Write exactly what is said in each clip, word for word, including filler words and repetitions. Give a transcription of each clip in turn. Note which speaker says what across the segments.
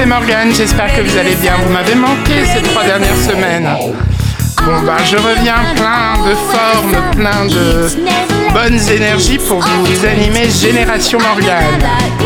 Speaker 1: c'est Morgane, j'espère que vous allez bien. Vous m'avez manqué ces trois dernières semaines. Bon bah je reviens plein de formes, plein de bonnes énergies pour vous animer Génération Morgane.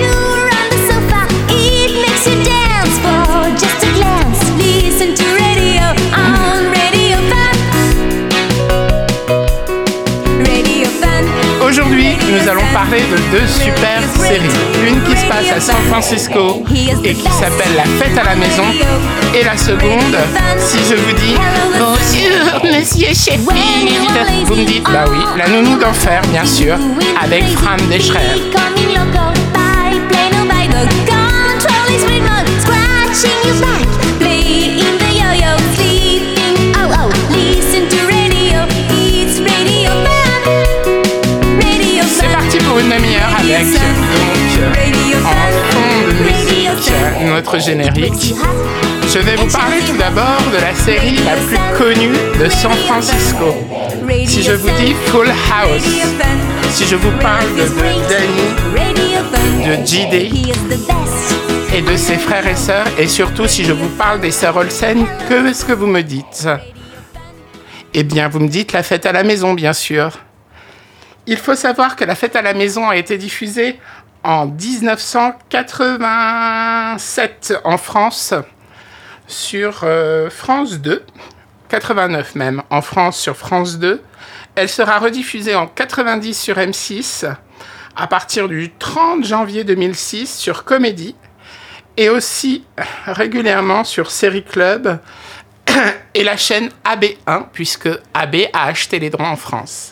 Speaker 1: Aujourd'hui, nous allons parler de deux super séries. Une qui se passe à San Francisco et qui s'appelle La Fête à la Maison. Et la seconde, si je vous dis « Bonjour, Monsieur Sheffield », vous me dites « Bah oui, la nounou d'enfer, bien sûr, avec Fran Drescher. Une demi-heure avec donc en fond de musique notre générique. Je vais vous parler tout d'abord de la série la plus connue de San Francisco. Si je vous dis Full House, si je vous parle de, de Danny, de J D et de ses frères et sœurs, et surtout si je vous parle des sœurs Olsen, que est-ce que vous me dites? Eh bien, vous me dites La Fête à la Maison, bien sûr. Il faut savoir que La Fête à la Maison a été diffusée en dix-neuf cent quatre-vingt-sept en France sur euh, France deux, quatre-vingt-neuf même, en France sur France deux. Elle sera rediffusée en quatre-vingt-dix sur M six à partir du trente janvier deux mille six sur Comédie et aussi régulièrement sur Série Club et la chaîne A B un puisque A B a acheté les droits en France.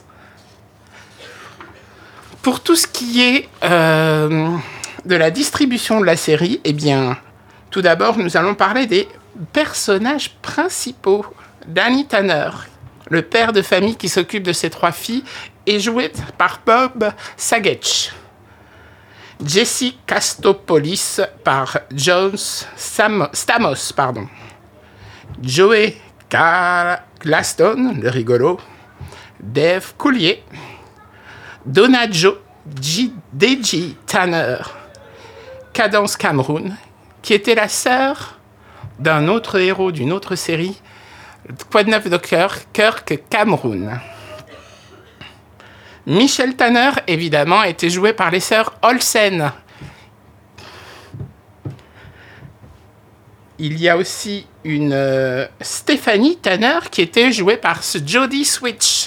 Speaker 1: Pour tout ce qui est euh, de la distribution de la série, eh bien, tout d'abord, nous allons parler des personnages principaux. Danny Tanner, le père de famille qui s'occupe de ses trois filles, est joué par Bob Saget. Jesse Castopoulos par Jones Sam- Stamos. Pardon. Joey Glaston, le rigolo. Dave Coulier. Donna Jo Deji Tanner, Cadence Cameron, qui était la sœur d'un autre héros d'une autre série, Quoi de neuf de Kirk, Kirk Cameron. Michelle Tanner, évidemment, était jouée par les sœurs Olsen. Il y a aussi une euh, Stephanie Tanner qui était jouée par Jodie Switch.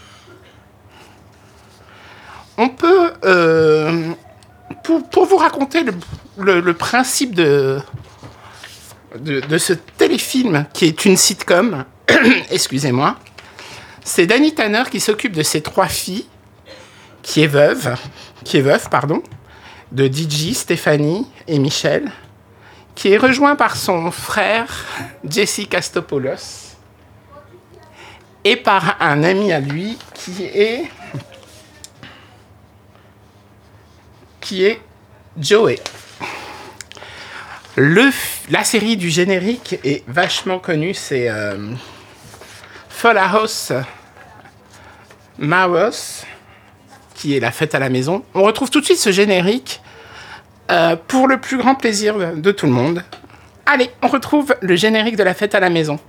Speaker 1: On peut, euh, pour, pour vous raconter le, le, le principe de, de, de ce téléfilm qui est une sitcom, excusez-moi, c'est Danny Tanner qui s'occupe de ses trois filles, qui est veuve, qui est veuve, pardon, de D J, Stéphanie et Michel, qui est rejoint par son frère Jesse Castopoulos et par un ami à lui qui est qui est Joey. Le, la série du générique est vachement connue, c'est euh, Full House Maros, qui est La Fête à la Maison. On retrouve tout de suite ce générique euh, pour le plus grand plaisir de, de tout le monde. Allez, on retrouve le générique de La Fête à la Maison.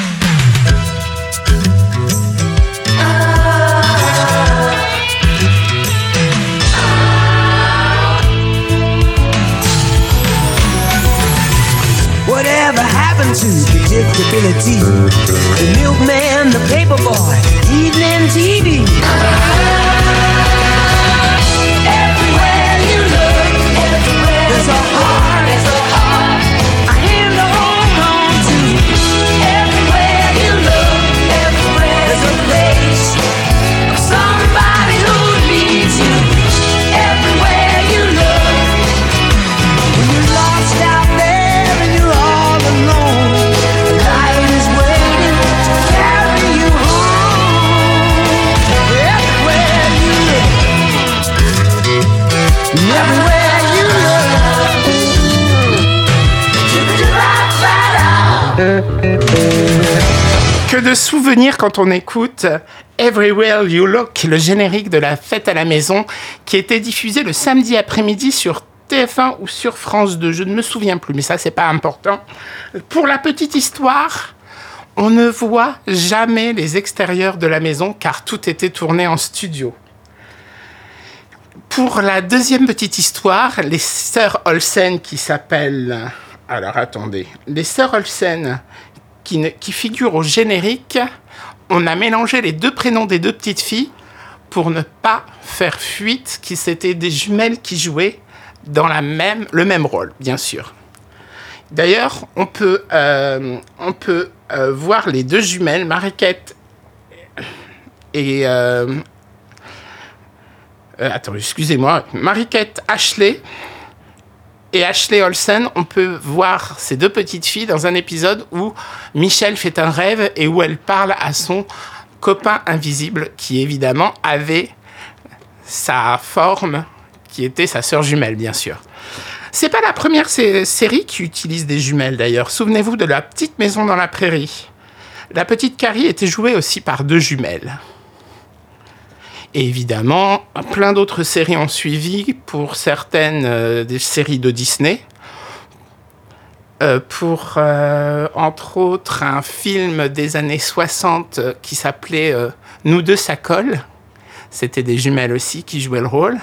Speaker 2: Whatever happened to predictability? The milkman, the paperboy, evening T V. Everywhere you look, everywhere there's a heart, there's a heart, a hand to hold on to. Everywhere you look, everywhere there's a place of somebody who needs you. Everywhere you look, when you're lost out there and you're all alone, life is waiting to carry you home. Everywhere you look, everywhere you look.
Speaker 1: Que de souvenirs quand on écoute Everywhere You Look, le générique de La Fête à la Maison, qui était diffusé le samedi après-midi sur T F un ou sur France deux, je ne me souviens plus, mais ça, c'est pas important. Pour la petite histoire, on ne voit jamais les extérieurs de la maison, car tout était tourné en studio. Pour la deuxième petite histoire, les sœurs Olsen qui s'appellent... Alors, attendez. Les sœurs Olsen qui, ne... qui figurent au générique, on a mélangé les deux prénoms des deux petites filles pour ne pas faire fuite, qui c'était des jumelles qui jouaient dans la même, le même rôle, bien sûr. D'ailleurs, on peut, euh, on peut euh, voir les deux jumelles, Mariquette et... Euh, euh, attends, excusez-moi. Mariquette Ashley et Ashley Olsen, on peut voir ces deux petites filles dans un épisode où Michelle fait un rêve et où elle parle à son copain invisible qui, évidemment, avait sa forme, qui était sa sœur jumelle, bien sûr. C'est pas la première sé- série qui utilise des jumelles, d'ailleurs. Souvenez-vous de La Petite Maison dans la Prairie. La petite Carrie était jouée aussi par deux jumelles. Et évidemment, plein d'autres séries ont suivi, pour certaines euh, des séries de Disney. Euh, pour, euh, entre autres, un film des années soixante euh, qui s'appelait euh, « Nous deux, ça colle ». C'était des jumelles aussi qui jouaient le rôle.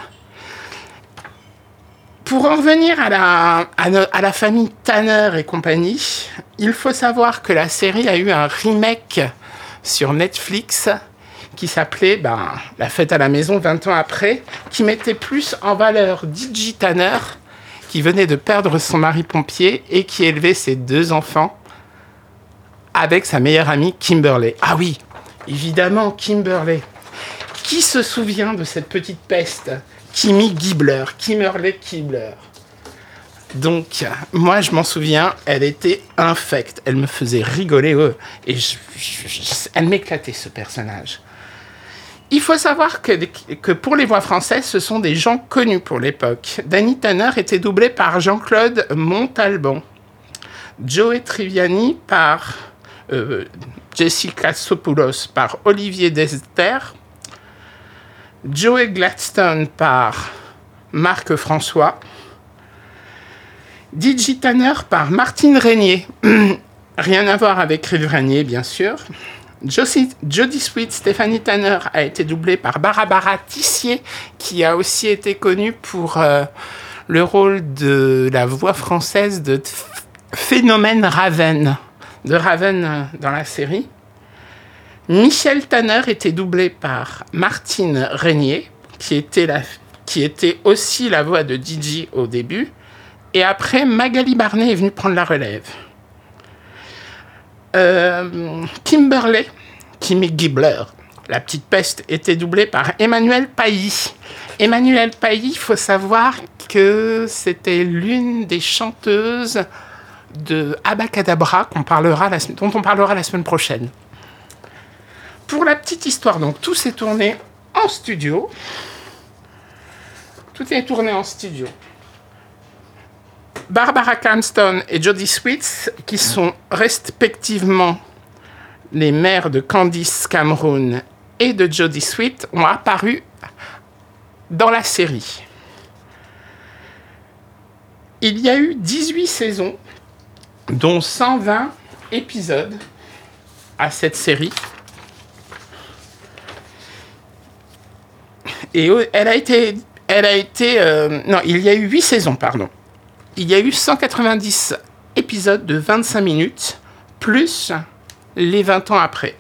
Speaker 1: Pour en revenir à la, à, no, à la famille Tanner et compagnie, il faut savoir que la série a eu un remake sur Netflix qui s'appelait ben, « La fête à la maison vingt ans après », qui mettait plus en valeur Digi Tanner, qui venait de perdre son mari pompier et qui élevait ses deux enfants avec sa meilleure amie Kimberly. Ah oui, évidemment, Kimberly. Qui se souvient de cette petite peste ? Kimmy Gibbler, Kimberly Gibbler. Donc, moi, je m'en souviens, elle était infecte. Elle me faisait rigoler, eux. Et je, je, je, elle m'éclatait, ce personnage. Il faut savoir que, que pour les voix françaises, ce sont des gens connus pour l'époque. Danny Tanner était doublé par Jean-Claude Montalban. Joey Triviani par euh, Jessica Sopoulos par Olivier Dester. Joey Gladstone par Marc François. Digi Tanner par Martine Régnier. Rien à voir avec Rive Régnier, bien sûr. Josie, Jodie Sweet, Stéphanie Tanner a été doublée par Barbara Tissier, qui a aussi été connue pour euh, le rôle de la voix française de Phénomène Raven, de Raven euh, dans la série. Michel Tanner était doublé par Martine Régnier, qui était, la, qui était aussi la voix de Digi au début. Et après, Magali Barnet est venue prendre la relève. Euh, Kimberly, Kimmy Gibbler, la petite peste, était doublée par Emmanuel Pailly. Emmanuel Pailly, il faut savoir que c'était l'une des chanteuses de Abacadabra qu'on parlera la, dont on parlera la semaine prochaine. Pour la petite histoire, donc, tout s'est tourné en studio. Tout est tourné en studio. Barbara Cranston et Jodie Sweet, qui sont respectivement les mères de Candice Cameron et de Jodie Sweet, ont apparu dans la série. Il y a eu dix-huit saisons, dont cent vingt épisodes à cette série. Et elle a été... Elle a été euh, non, il y a eu huit saisons, pardon. Il y a eu cent quatre-vingt-dix épisodes de vingt-cinq minutes, plus les vingt ans après.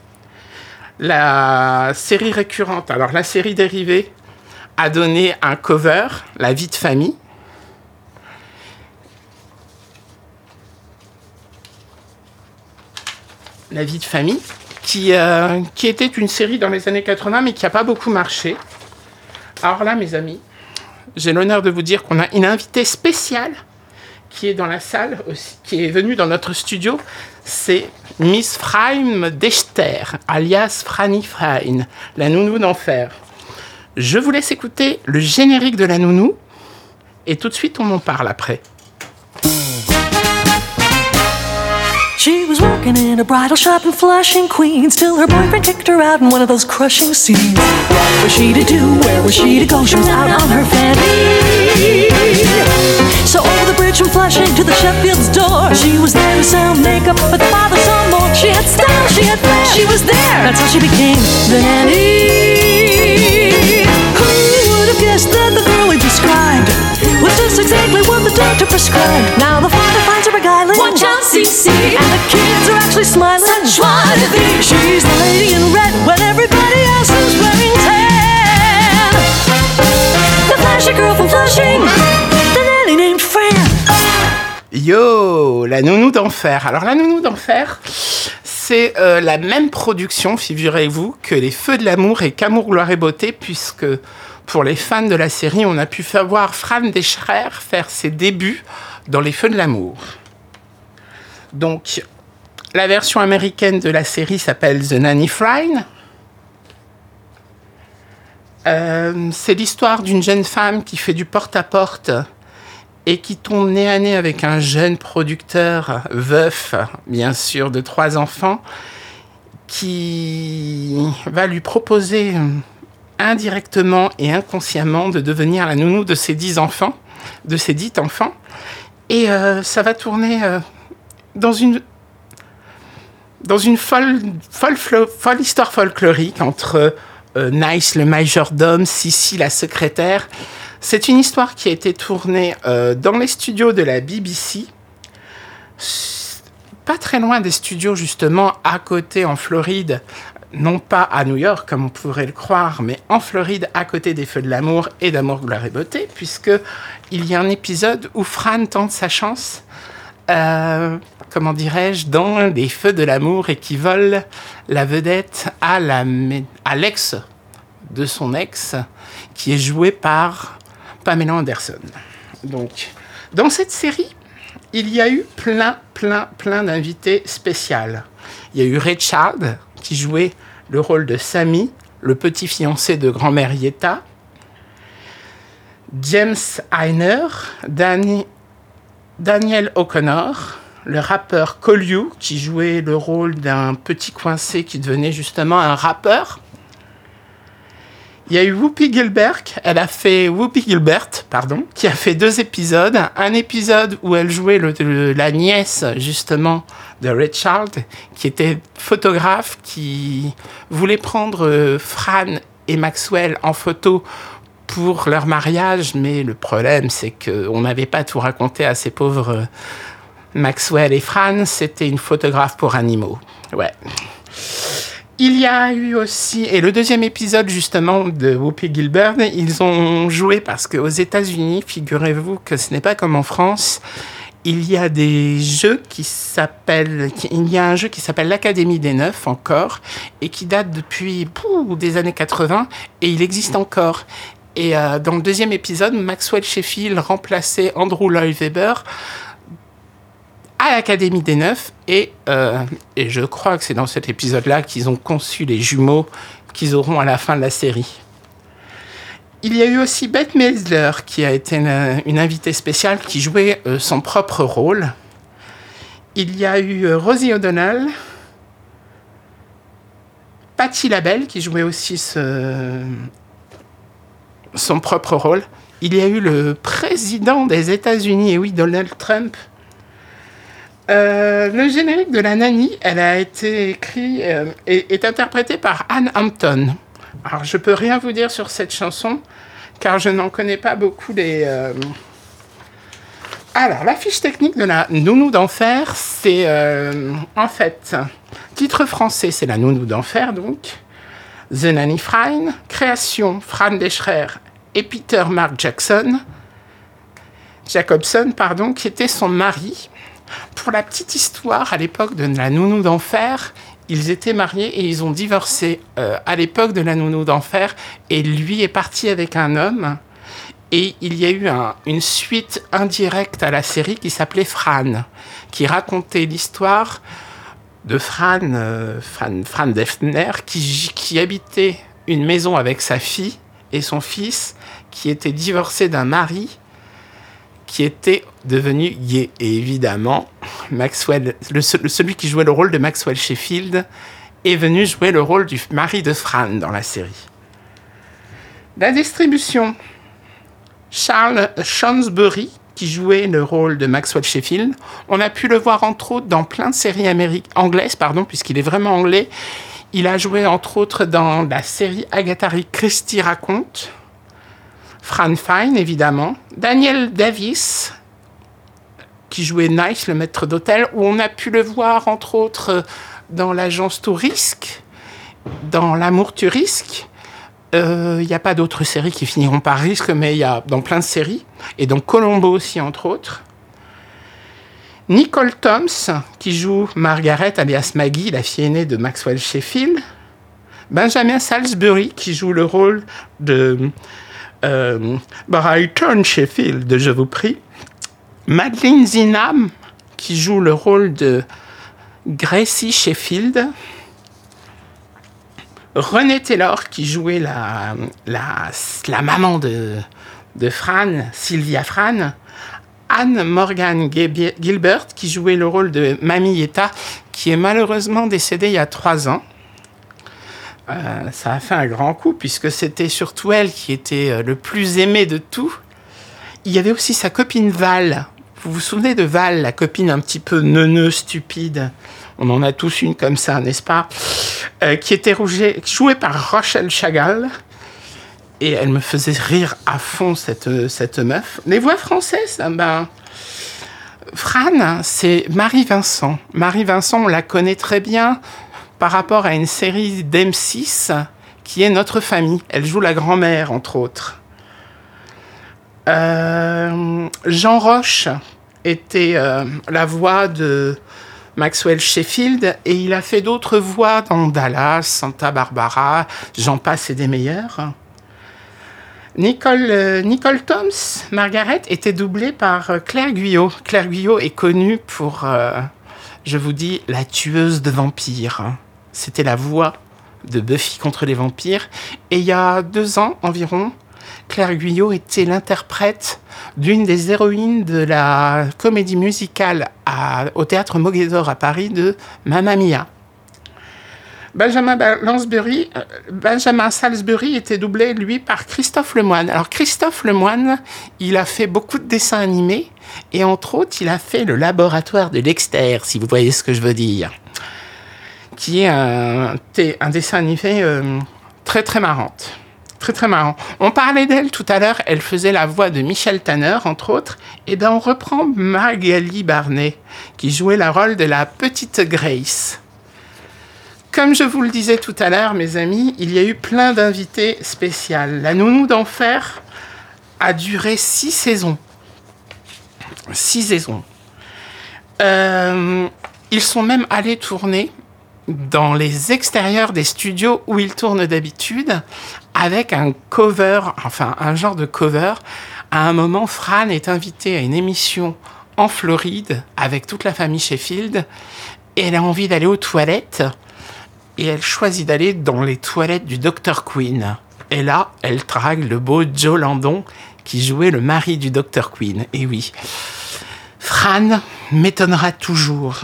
Speaker 1: La série récurrente, alors la série dérivée, a donné un cover, La vie de famille. La vie de famille, qui, euh, qui était une série dans les années quatre-vingts, mais qui n'a pas beaucoup marché. Alors là, mes amis, j'ai l'honneur de vous dire qu'on a une invitée spéciale qui est dans la salle, aussi, qui est venue dans notre studio. C'est Miss Freim Dechter, alias Franny Frein, la nounou d'enfer. Je vous laisse écouter le générique de la nounou, et tout de suite, on en parle après.
Speaker 3: She was working in a bridal shop in Flushing, Queens, till her boyfriend kicked her out in one of those crushing scenes. What was she to do? Where was she to go? She was out on her fanny. march from Flushing to the Sheffield's door. She was there to sell makeup, but father saw more. She had style, she had flair, she was there. That's how she became the nanny. Who would have guessed that the girl we described was just exactly what the doctor prescribed? Now the father finds her beguiling.
Speaker 2: Watch out, C C.
Speaker 3: And the kids are actually smiling.
Speaker 2: Such joie de vivre.
Speaker 3: She's the lady in red when everybody else is wearing tan. The flashy girl from Flushing, the nanny named Fran.
Speaker 1: Yo, la nounou d'enfer. Alors la nounou d'enfer, c'est euh, la même production, figurez-vous, que les Feux de l'amour et qu'Amour, gloire et beauté, puisque pour les fans de la série, on a pu faire voir Fran Drescher faire ses débuts dans les Feux de l'amour. Donc, la version américaine de la série s'appelle The Nanny Fran. Euh, c'est l'histoire d'une jeune femme qui fait du porte-à-porte et qui tombe nez à nez avec un jeune producteur veuf, bien sûr, de trois enfants, qui va lui proposer indirectement et inconsciemment de devenir la nounou de ses dix enfants, de ses dix enfants. Et euh, ça va tourner euh, dans une, dans une folle, folle, folle, folle histoire folklorique entre euh, Nice, le majordome, Sissi, la secrétaire. C'est une histoire qui a été tournée euh, dans les studios de la B B C, pas très loin des studios justement à côté en Floride, non pas à New York comme on pourrait le croire, mais en Floride à côté des Feux de l'amour et d'Amour, gloire et beauté, puisque il y a un épisode où Fran tente sa chance, euh, comment dirais-je, dans les Feux de l'amour et qui vole la vedette à, la, à l'ex de son ex, qui est joué par Pamela Anderson. Donc, dans cette série, il y a eu plein, plein, plein d'invités spéciaux. Il y a eu Richard, qui jouait le rôle de Sammy, le petit fiancé de grand-mère Yetta. James Einer, Danny, Daniel O'Connor, le rappeur Colliou, qui jouait le rôle d'un petit coincé qui devenait justement un rappeur. Il y a eu Whoopi Gilbert, elle a fait Whoopi Gilbert, pardon, qui a fait deux épisodes. Un épisode où elle jouait le, le, la nièce, justement, de Richard, qui était photographe, qui voulait prendre euh, Fran et Maxwell en photo pour leur mariage, mais le problème, c'est qu'on n'avait pas tout raconté à ces pauvres euh, Maxwell et Fran, c'était une photographe pour animaux. Ouais. Il y a eu aussi, et le deuxième épisode justement de Whoopi Gilbert, ils ont joué parce qu'aux États-Unis, figurez-vous que ce n'est pas comme en France, il y a des jeux qui s'appellent, il y a un jeu qui s'appelle l'Académie des Neufs encore, et qui date depuis pouh, des années quatre-vingts, et il existe encore. Et euh, dans le deuxième épisode, Maxwell Sheffield remplaçait Andrew Lloyd Webber à l'Académie des Neufs, et, euh, et je crois que c'est dans cet épisode-là qu'ils ont conçu les jumeaux qu'ils auront à la fin de la série. Il y a eu aussi Bette Midler, qui a été une, une invitée spéciale, qui jouait euh, son propre rôle. Il y a eu euh, Rosie O'Donnell, Patti LaBelle, qui jouait aussi ce, son propre rôle. Il y a eu le président des États-Unis, et oui, Donald Trump. Euh, le générique de La Nanny, elle a été écrit euh, et est interprété par Anne Hampton. Alors, je peux rien vous dire sur cette chanson, car je n'en connais pas beaucoup les... Euh... Alors, la fiche technique de La Nounou d'Enfer, c'est euh, en fait... Titre français, c'est La Nounou d'Enfer, donc. The Nanny Fran. Création, Fran Drescher et Peter Mark Jackson. Jacobson, pardon, qui était son mari. Pour la petite histoire, à l'époque de La Nounou d'Enfer, ils étaient mariés et ils ont divorcé euh, à l'époque de La Nounou d'Enfer, et lui est parti avec un homme, et il y a eu un, une suite indirecte à la série qui s'appelait Fran, qui racontait l'histoire de Fran, euh, Fran, Fran Drescher, qui, qui habitait une maison avec sa fille et son fils, qui était divorcé d'un mari qui était devenu gay. Et évidemment, Maxwell, le, celui qui jouait le rôle de Maxwell Sheffield est venu jouer le rôle du mari de Fran dans la série. La distribution, Charles Shrewsbury, qui jouait le rôle de Maxwell Sheffield. On a pu le voir entre autres dans plein de séries américaines, anglaises, pardon, puisqu'il est vraiment anglais. Il a joué entre autres dans la série Agatha Christie raconte, Fran Fine évidemment, Daniel Davis, qui jouait Nice, le maître d'hôtel, où on a pu le voir entre autres dans l'agence Tourisque, dans L'amour tu risques. Il euh, n'y a pas d'autres séries qui finiront par risque, mais il y a dans plein de séries, et dans Colombo aussi, entre autres. Nicole Thoms, qui joue Margaret, alias Maggie, la fille aînée de Maxwell Sheffield. Benjamin Salisbury, qui joue le rôle de euh, Brighton Sheffield, de Je vous prie. Madeleine Zinam, qui joue le rôle de Gracie Sheffield. Renée Taylor, qui jouait la, la, la maman de, de Fran, Sylvia Fran. Anne Morgan Gilbert, qui jouait le rôle de Mamie Yetta, qui est malheureusement décédée il y a trois ans. Euh, ça a fait un grand coup, puisque c'était surtout elle qui était le plus aimée de tout. Il y avait aussi sa copine Val. Vous vous souvenez de Val, la copine un petit peu neuneux, stupide? On en a tous une comme ça, n'est-ce pas? euh, Qui était rougée, jouée par Rochelle Chagall. Et elle me faisait rire à fond, cette, cette meuf. Les voix françaises, ben... Fran, c'est Marie Vincent. Marie Vincent, on la connaît très bien par rapport à une série d'M six qui est Notre famille. Elle joue la grand-mère, entre autres. Euh, Jean Roche était euh, la voix de Maxwell Sheffield, et il a fait d'autres voix dans Dallas, Santa Barbara, j'en passe et des meilleurs. Nicole, euh, Nicole Thoms, Margaret, était doublée par euh, Claire Guyot. Claire Guyot est connue pour, euh, je vous dis, la tueuse de vampires. C'était la voix de Buffy contre les vampires. Et il y a deux ans environ, Claire Guyot était l'interprète d'une des héroïnes de la comédie musicale à, au théâtre Mogador à Paris de Mamma Mia. Benjamin, Lansbury, euh, Benjamin Salisbury était doublé, lui, par Christophe Lemoine. Alors, Christophe Lemoine, il a fait beaucoup de dessins animés, et entre autres, il a fait Le Laboratoire de Dexter, si vous voyez ce que je veux dire, qui est un, un dessin animé euh, très, très marrante. Très, très marrant. On parlait d'elle tout à l'heure, elle faisait la voix de Michel Tanner, entre autres, et bien on reprend Magali Barnet, qui jouait le rôle de la petite Grace. Comme je vous le disais tout à l'heure, mes amis, il y a eu plein d'invités spéciaux. La Nounou d'Enfer a duré six saisons. Six saisons. Euh, ils sont même allés tourner dans les extérieurs des studios où ils tournent d'habitude, avec un cover, enfin un genre de cover. À un moment, Fran est invitée à une émission en Floride avec toute la famille Sheffield, et elle a envie d'aller aux toilettes, et elle choisit d'aller dans les toilettes du docteur Queen. Et là, elle drague le beau Joe Landon, qui jouait le mari du docteur Queen. Et oui, Fran m'étonnera toujours.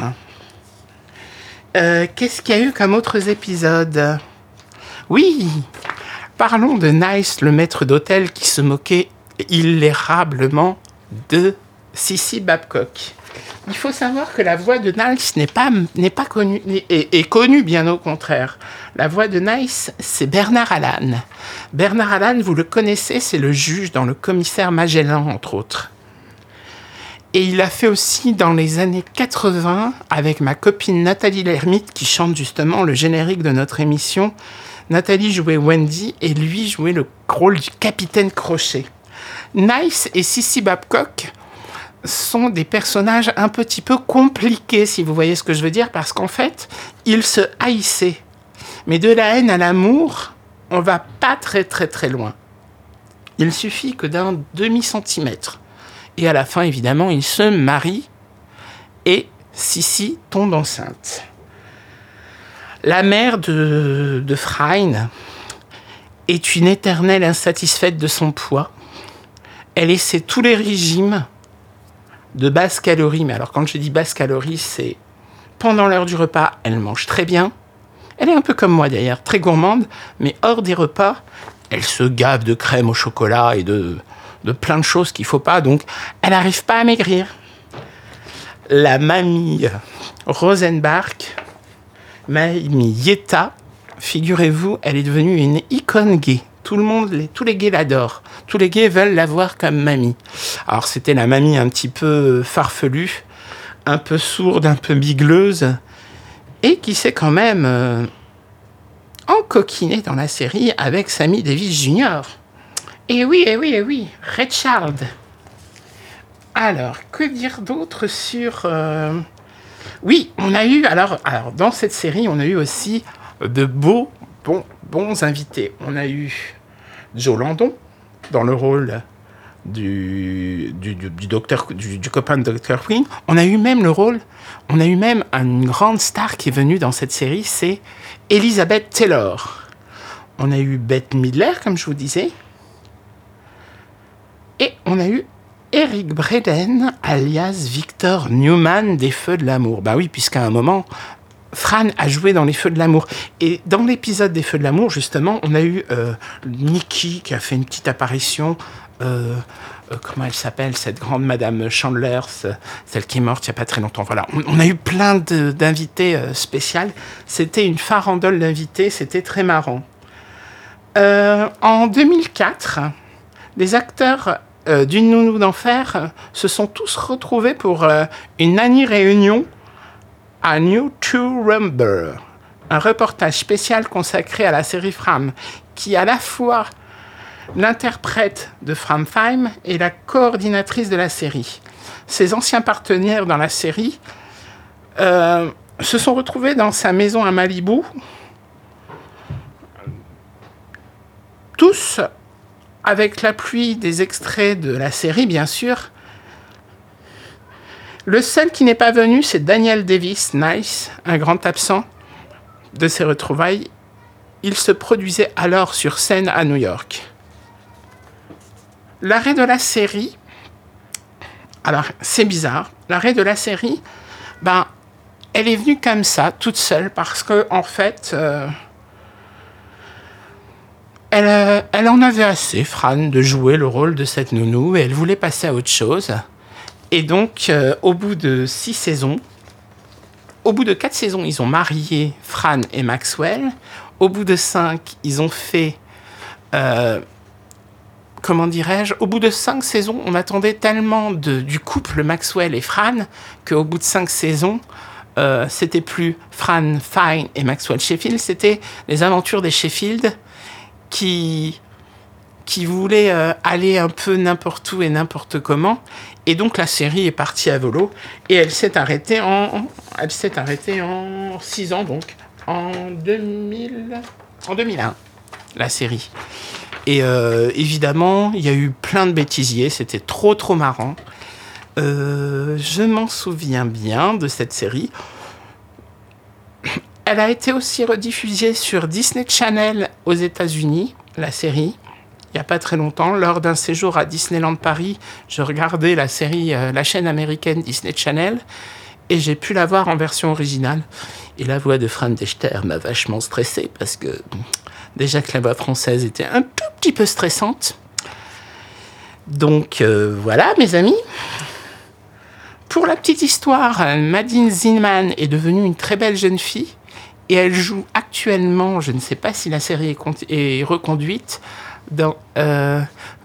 Speaker 1: Euh, qu'est-ce qu'il y a eu comme autres épisodes? Oui, parlons de Nice, le maître d'hôtel qui se moquait illérablement de Sissy Babcock. Il faut savoir que la voix de Nice n'est pas, n'est pas connue, est, est connue bien au contraire. La voix de Nice, c'est Bernard Allan. Bernard Allan, vous le connaissez, c'est le juge dans Le Commissaire Magellan, entre autres. Et il a fait aussi dans les années quatre-vingts, avec ma copine Nathalie Lermite, qui chante justement le générique de notre émission. Nathalie jouait Wendy et lui jouait le rôle du capitaine Crochet. Nice et Sissy Babcock sont des personnages un petit peu compliqués, si vous voyez ce que je veux dire, parce qu'en fait, ils se haïssaient. Mais de la haine à l'amour, on va pas très très très loin. Il suffit que d'un demi-centimètre. Et à la fin, évidemment, ils se marient et Sissy tombe enceinte. La mère de, de Fran est une éternelle insatisfaite de son poids. Elle essaie tous les régimes de basse calorie. Mais alors, quand je dis basse calorie, c'est pendant l'heure du repas, elle mange très bien. Elle est un peu comme moi d'ailleurs, très gourmande, mais hors des repas, elle se gave de crème au chocolat et de, de plein de choses qu'il ne faut pas, donc elle n'arrive pas à maigrir. La mamie Rosenbach, mamie Yetta, figurez-vous, elle est devenue une icône gay. Tout le monde, les, tous les gays l'adorent. Tous les gays veulent la voir comme mamie. Alors c'était la mamie un petit peu farfelue, un peu sourde, un peu bigleuse, et qui s'est quand même euh, encoquinée dans la série avec Sammy Davis junior Et oui, et oui, et oui, Richard. Alors, que dire d'autre sur... Euh... Oui, on a eu... Alors, alors, dans cette série, on a eu aussi de beaux, bons, bons invités. On a eu Joe Landon, dans le rôle du, du, du, du, docteur, du, du copain de docteur Queen. On a eu même le rôle... On a eu même une grande star qui est venue dans cette série, c'est Elizabeth Taylor. On a eu Bette Midler, comme je vous disais. Et on a eu Eric Braeden, alias Victor Newman des Feux de l'amour. Bah oui, puisqu'à un moment, Fran a joué dans les Feux de l'amour. Et dans l'épisode des Feux de l'amour, justement, on a eu euh, Nikki qui a fait une petite apparition. Euh, euh, comment elle s'appelle, cette grande Madame Chandler, celle qui est morte il n'y a pas très longtemps. Voilà, on, on a eu plein de, d'invités euh, spéciaux. C'était une farandole d'invités, c'était très marrant. Euh, en deux mille quatre, les acteurs euh, d'une nounou d'enfer euh, se sont tous retrouvés pour euh, une Annie réunion à New to Remember, un reportage spécial consacré à la série Fram, qui à la fois l'interprète de Fram Time et la coordinatrice de la série. Ses anciens partenaires dans la série euh, se sont retrouvés dans sa maison à Malibu, tous avec l'appui des extraits de la série, bien sûr. Le seul qui n'est pas venu, c'est Daniel Davis, Nice, un grand absent de ces retrouvailles. Il se produisait alors sur scène à New York. L'arrêt de la série, alors c'est bizarre, l'arrêt de la série, ben, elle est venue comme ça, toute seule, parce que en fait, euh, elle, euh, elle en avait assez, Fran, de jouer le rôle de cette nounou, et elle voulait passer à autre chose. Et donc, euh, au bout de six saisons, au bout de quatre saisons, ils ont marié Fran et Maxwell. Au bout de cinq, ils ont fait... Euh, comment dirais-je, au bout de cinq saisons, on attendait tellement de, du couple Maxwell et Fran qu'au bout de cinq saisons, euh, c'était plus Fran Fine et Maxwell Sheffield, c'était les aventures des Sheffield qui, qui voulaient euh, aller un peu n'importe où et n'importe comment. Et donc la série est partie à volo et elle s'est arrêtée en, elle s'est arrêtée en six ans, donc en deux mille, en deux mille un, la série. Et euh, évidemment, il y a eu plein de bêtisiers, c'était trop trop marrant. Euh, je m'en souviens bien de cette série. Elle a été aussi rediffusée sur Disney Channel aux États-Unis, la série, il n'y a pas très longtemps. Lors d'un séjour à Disneyland Paris, je regardais la série, euh, la chaîne américaine Disney Channel, et j'ai pu la voir en version originale. Et la voix de Fran Dechter m'a vachement stressé parce que... Déjà que la voix française était un tout petit peu stressante. Donc euh, voilà, mes amis. Pour la petite histoire, Madeleine Zinman est devenue une très belle jeune fille et elle joue actuellement, je ne sais pas si la série est, con- est reconduite, dans, euh,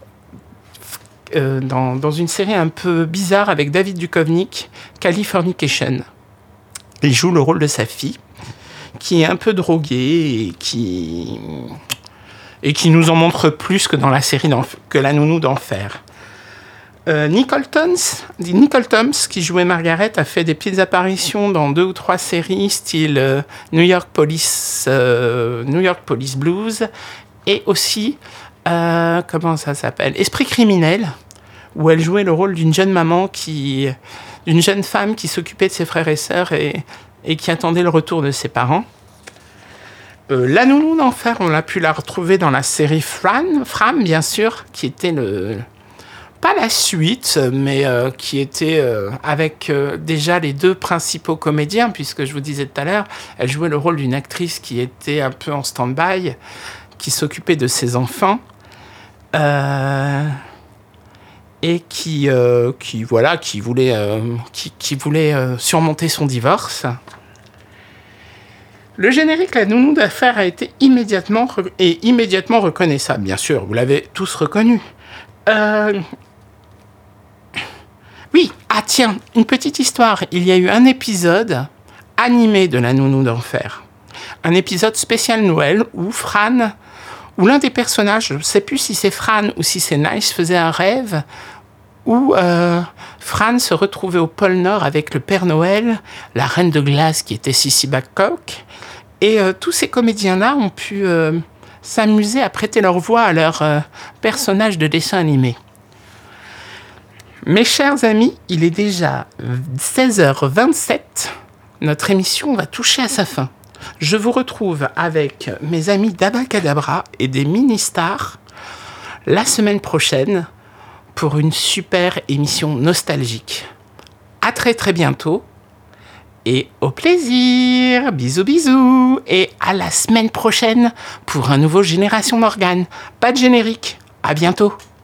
Speaker 1: euh, dans, dans une série un peu bizarre avec David Duchovny, Californication. Il joue le rôle de sa fille, qui est un peu droguée et qui, et qui nous en montre plus que dans la série que la nounou d'enfer. Euh, Nicole Toms, Nicole Toms, qui jouait Margaret, a fait des petites apparitions dans deux ou trois séries, style euh, New York Police, euh, New York Police Blues, et aussi, euh, comment ça s'appelle, Esprit criminel, où elle jouait le rôle d'une jeune maman qui, d'une jeune femme qui s'occupait de ses frères et sœurs et et qui attendait le retour de ses parents. Euh, la nounou d'enfer, on a pu la retrouver dans la série Fran, Fram, bien sûr, qui était le... pas la suite, mais euh, qui était euh, avec euh, déjà les deux principaux comédiens, puisque je vous disais tout à l'heure, elle jouait le rôle d'une actrice qui était un peu en stand-by, qui s'occupait de ses enfants. Euh... et qui, euh, qui, voilà, qui voulait, euh, qui, qui voulait euh, surmonter son divorce. Le générique La Nounou d'affaires a été immédiatement, re- et immédiatement reconnaissable, bien sûr, vous l'avez tous reconnu. Euh... Oui, ah tiens, une petite histoire. Il y a eu un épisode animé de La Nounou d'enfer. Un épisode spécial Noël où Fran, où l'un des personnages, je ne sais plus si c'est Fran ou si c'est Nice, faisait un rêve où euh, Fran se retrouvait au pôle Nord avec le Père Noël, la Reine de Glace qui était Sissy Babcock, et euh, tous ces comédiens-là ont pu euh, s'amuser à prêter leur voix à leurs euh, personnages de dessin animé. Mes chers amis, il est déjà seize heures vingt-sept. Notre émission va toucher à sa fin. Je vous retrouve avec mes amis d'Abacadabra et des mini-stars la semaine prochaine pour une super émission nostalgique. À très très bientôt et au plaisir. Bisous bisous et à la semaine prochaine pour un nouveau Génération Morgane. Pas de générique. À bientôt.